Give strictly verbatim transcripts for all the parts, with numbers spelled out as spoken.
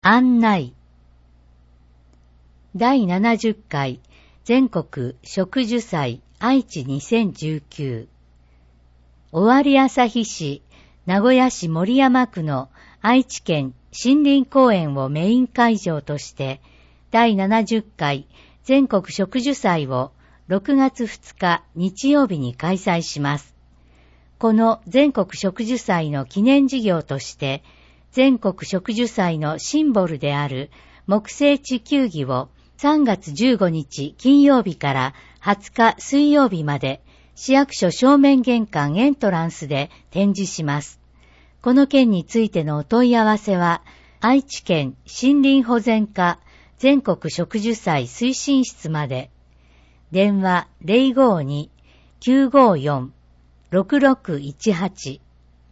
案内。だいななじゅっかい全国植樹祭愛知にせんじゅうきゅう。尾張旭市、名古屋市守山区の愛知県森林公園をメイン会場としてだいななじゅっかい全国植樹祭をろくがつふつか日曜日に開催します。この全国植樹祭の記念事業として全国植樹祭のシンボルである木星地球儀をさんがつじゅうごにち金曜日からはつか水曜日まで市役所正面玄関エントランスで展示します。この件についてのお問い合わせは愛知県森林保全課全国植樹祭推進室まで。電話 ゼロごーにーきゅうごーよんーろくろくいちはち。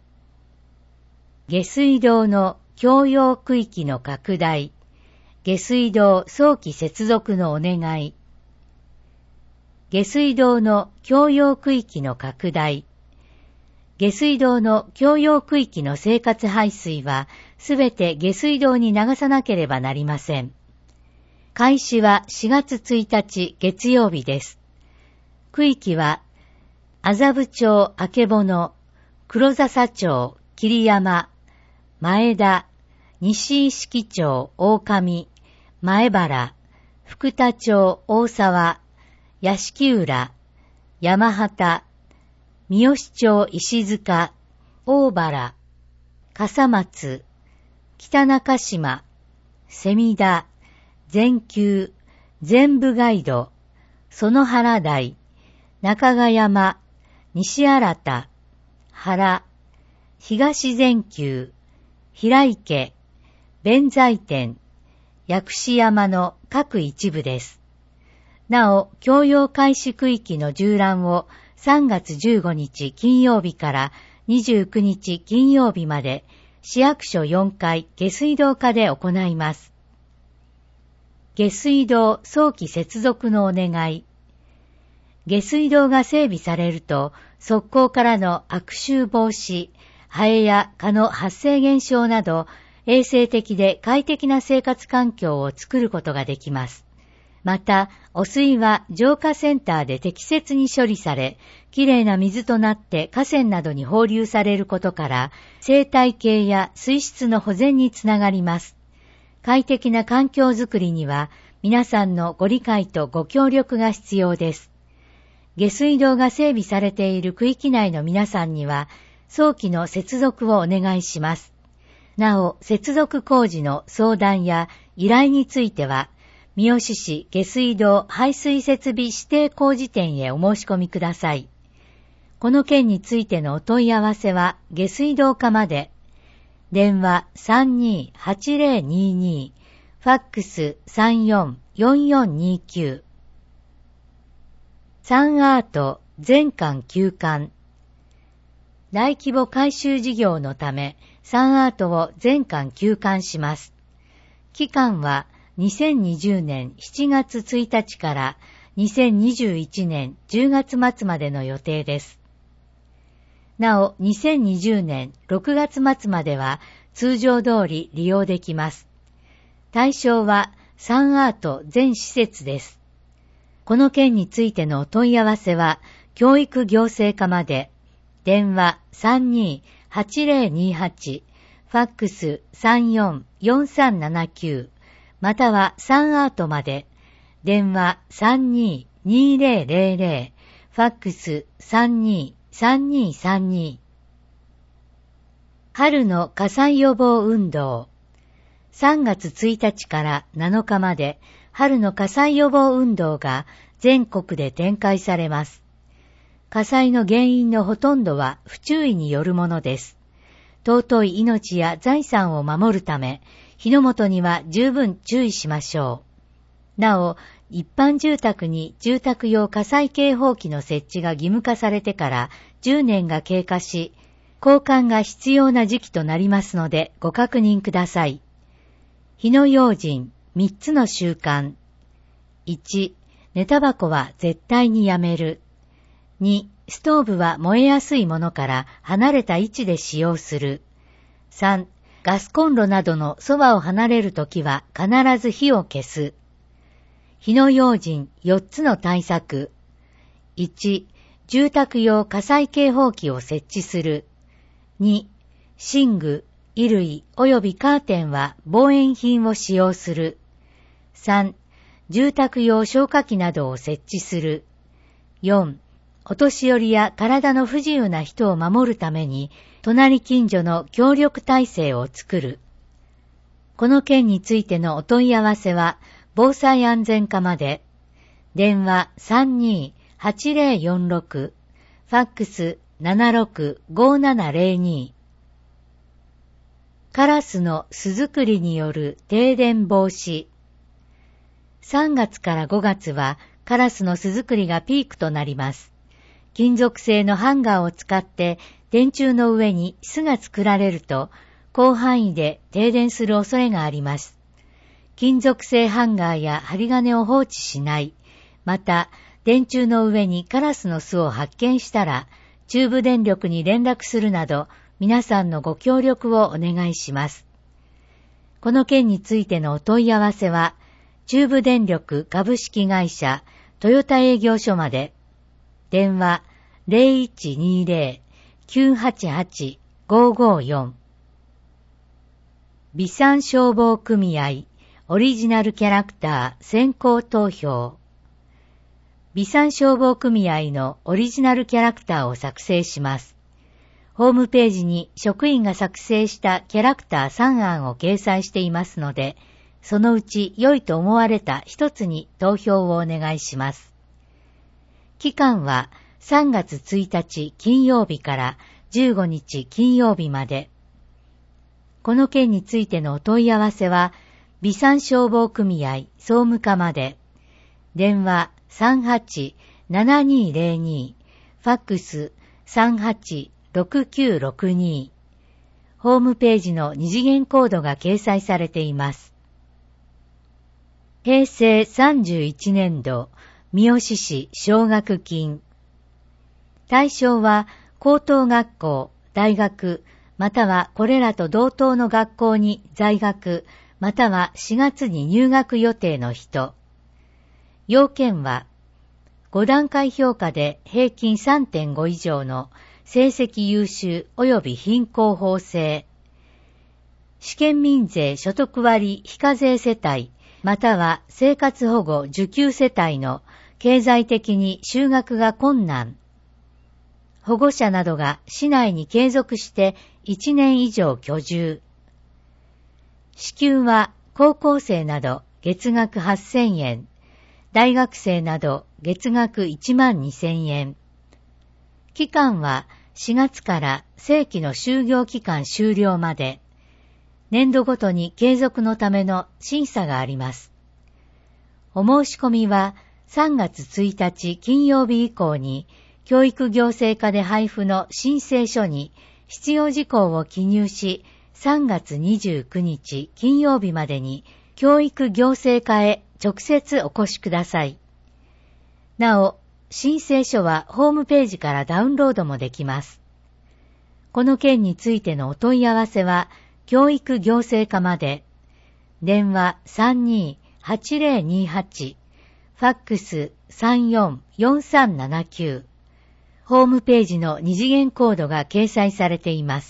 下水道の共用区域の拡大。下水道早期接続のお願い。下水道の共用区域の拡大。下水道の共用区域の生活排水はすべて下水道に流さなければなりません。開始はしがつついたち月曜日です。区域は麻布町あけぼの、黒笹町桐山、前田、西石木町大上、前原、福田町大沢、屋敷浦、山畑、三好町石塚、大原、笠松、北中島、蝉田、全球、全部ガイド、園原台、中賀山、西新田、原、東全球、平池、弁財天、薬師山の各一部です。なお、共用開始区域の縦覧をさんがつじゅうごにち金曜日からにじゅうくにち金曜日まで市役所よんかい下水道課で行います。下水道早期接続のお願い。下水道が整備されると、側溝からの悪臭防止、ハエや蚊の発生減少など、衛生的で快適な生活環境を作ることができます。また、汚水は浄化センターで適切に処理され、きれいな水となって河川などに放流されることから、生態系や水質の保全につながります。快適な環境づくりには、皆さんのご理解とご協力が必要です。下水道が整備されている区域内の皆さんには、早期の接続をお願いします。なお、接続工事の相談や依頼については、三好市下水道排水設備指定工事店へお申し込みください。この件についてのお問い合わせは、下水道課まで。電話 さんにーはちぜろにーにー、ファックス さんよんよんよんにーきゅう。サンアート全館休館。大規模改修事業のため、サンアートを全館休館します。期間はにせんにじゅうねんしちがつついたちからにせんにじゅういちねんじゅうがつまつまでの予定です。なお、にせんにじゅうねんろくがつまつまでは通常通り利用できます。対象はサンアート全施設です。この件についてのお問い合わせは、教育行政課まで。電話 さんにーはちぜろにーはち、ファックス さんよんよんさんななきゅう、またはサンアートまで。電話 さんにーにーぜろぜろぜろ、ファックス さんにーさんにーさんにー。春の火災予防運動。さんがつついたちからなのかまで春の火災予防運動が全国で展開されます。火災の原因のほとんどは不注意によるものです。尊い命や財産を守るため、火の元には十分注意しましょう。なお、一般住宅に住宅用火災警報器の設置が義務化されてからじゅうねんが経過し、交換が必要な時期となりますのでご確認ください。火の用心みっつの習慣。いち、寝タバコは絶対にやめる。に、ストーブは燃えやすいものから離れた位置で使用する。さん、 ガスコンロなどのそばを離れるときは必ず火を消す。火の用心よっつの対策。いち、住宅用火災警報器を設置する。に、寝具、衣類及びカーテンは防煙品を使用する。さん、住宅用消火器などを設置する。よん、お年寄りや体の不自由な人を守るために、隣近所の協力体制を作る。この件についてのお問い合わせは、防災安全課まで。電話 さんにーはちぜろよんろく、ファックス ななろくごななぜろに。カラスの巣作りによる停電防止。さんがつからごがつはカラスの巣作りがピークとなります。金属製のハンガーを使って電柱の上に巣が作られると広範囲で停電する恐れがあります。金属製ハンガーや針金を放置しない。また、電柱の上にカラスの巣を発見したら、中部電力に連絡するなど、皆さんのご協力をお願いします。この件についてのお問い合わせは、中部電力株式会社トヨタ営業所まで。電話 ゼロいちにゼロ きゅうはちはち ごごよん。備産消防組合オリジナルキャラクター先行投票。備産消防組合のオリジナルキャラクターを作成します。ホームページに職員が作成したキャラクターさんあんを掲載していますので、そのうち良いと思われた一つに投票をお願いします。期間はさんがつついたち金曜日からじゅうごにち金曜日まで。この件についてのお問い合わせは、備産消防組合総務課まで。電話 さんはちななにぜろに、ファックス さんはちろくきゅうろくに。ホームページの二次元コードが掲載されています。へいせいさんじゅういちねんど、三好市奨学金。対象は、高等学校、大学、またはこれらと同等の学校に在学、またはしがつに入学予定の人。要件は、ごだんかい評価で平均 さんてんご 以上の成績優秀及び貧困法制。試験民税所得割非課税世帯、または生活保護受給世帯の経済的に就学が困難。保護者などが市内に継続していちねん以上居住。支給は高校生など月額はっせんえん、大学生など月額いちまんにせんえん。期間はしがつから正規の就業期間終了まで。年度ごとに継続のための審査があります。お申し込みはさんがつついたち金曜日以降に教育行政課で配布の申請書に必要事項を記入し、さんがつにじゅうくにち金曜日までに教育行政課へ直接お越しください。なお、申請書はホームページからダウンロードもできます。この件についてのお問い合わせは、教育行政課まで。電話 さんにーはちぜろにはち、ファックス さんよんよんさんななきゅう。ホームページの二次元コードが掲載されています。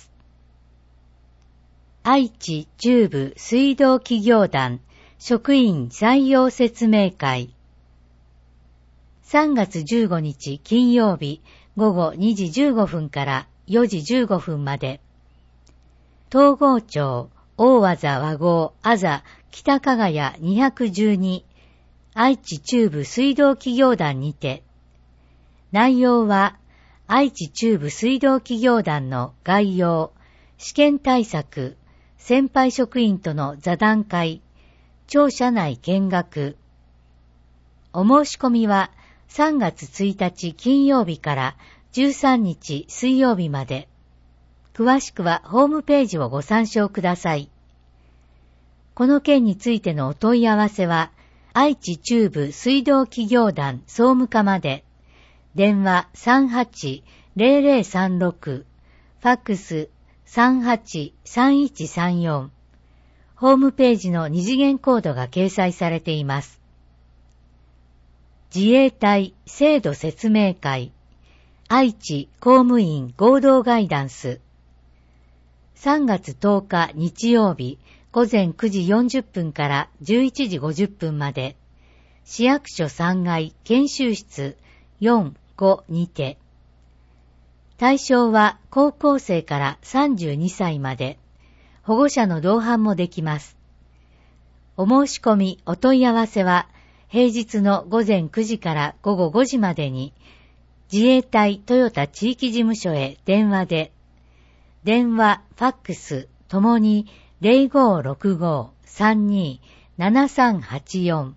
愛知中部水道企業団職員採用説明会。さんがつじゅうごにち金曜日ごごにじじゅうごふんからよじじゅうごふんまで。東郷町大和座和合あざ北加賀谷にひゃくじゅうに愛知中部水道企業団にて。内容は愛知中部水道企業団の概要、試験対策、先輩職員との座談会、庁舎内見学。お申し込みはさんがつついたち金曜日からじゅうさんにち水曜日まで。詳しくはホームページをご参照ください。この件についてのお問い合わせは、愛知中部水道企業団総務課まで。電話 さんはちぜろぜろさんろく、ファックスさんはちさんいちさんよん。ホームページの二次元コードが掲載されています。自衛隊制度説明会愛知公務員合同ガイダンスさんがつとおか日曜日午前くじよんじゅっぷんからじゅういちじごじゅっぷんまで市役所さんがい研修室よん、ごにて対象は高校生からさんじゅうにさいまで保護者の同伴もできます。お申し込みお問い合わせは平日の午前くじから午後ごじまでに自衛隊豊田地域事務所へ電話で電話、ファックスともに ゼロごーろくごーさんにーななさんはちよん